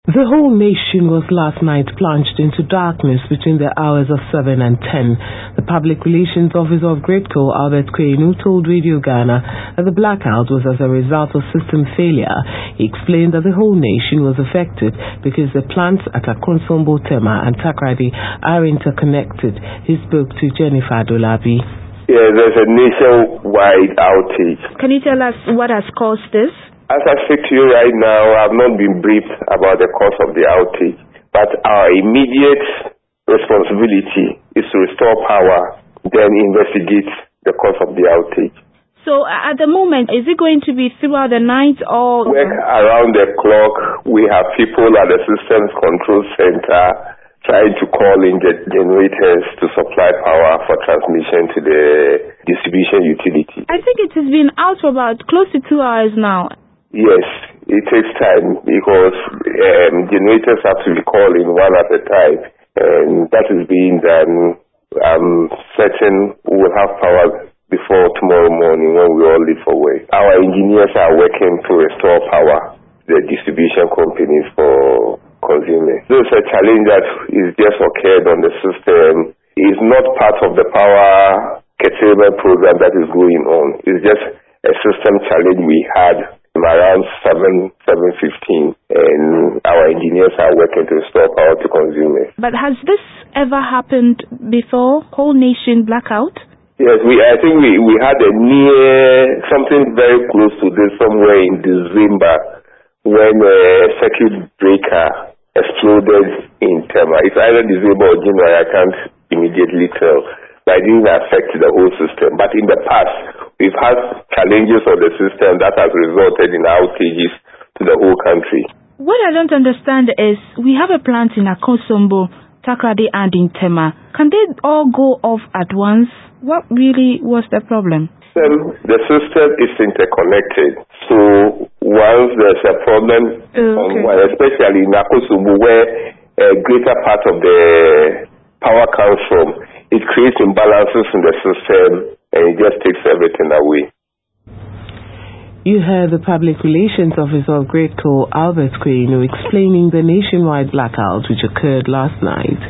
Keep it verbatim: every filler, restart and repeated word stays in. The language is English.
The whole nation was last night plunged into darkness between the hours of seven and ten. The Public Relations Officer of GRIDCO, Albert Kwenu, told Radio Ghana that the blackout was as a result of system failure. He explained that the whole nation was affected because the plants at Akonsombo, Tema and Takoradi are interconnected. He spoke to Jennifer Dolabi. Yeah, there's a nationwide outage. Can you tell us what has caused this? As I speak to you right now, I have not been briefed about the cause of the outage, but our immediate responsibility is to restore power, then investigate the cause of the outage. So at the moment, is it going to be throughout the night or? Work around the clock. We have people at the Systems Control Center trying to call in the generators to supply power for transmission to the distribution utility. I think it has been out for about close to two hours now. Yes, it takes time because um, generators have to be called in one at a time, and that is being done. I'm certain we'll have power before tomorrow morning when we all leave for work. Our engineers are working to restore power to the distribution companies for consumers. This is a challenge that is just occurred on the system. It's not part of the power curtailment program that is going on. It's just a system challenge we had around seven, seven fifteen, and our engineers are working to restore power to consumers. But has this ever happened before? Whole nation blackout? Yes, we. I think we, we had a near, something very close to this somewhere in December when a circuit breaker exploded in Tema. It's either December or January, I can't immediately tell. But it didn't affect the whole system. But in the past, we've had challenges on the system that has resulted in outages to the whole country. What I don't understand is we have a plant in Akonsombo, Takoradi and in Tema. Can they all go off at once? What really was the problem? Um, the system is interconnected. So once there's a problem, okay. on one, especially in Akonsombo where a greater part of the power comes from, it creates imbalances in the system and it just takes everything away. You heard the Public Relations Officer of GRIDCO, Albert Kwenu, explaining the nationwide blackout which occurred last night.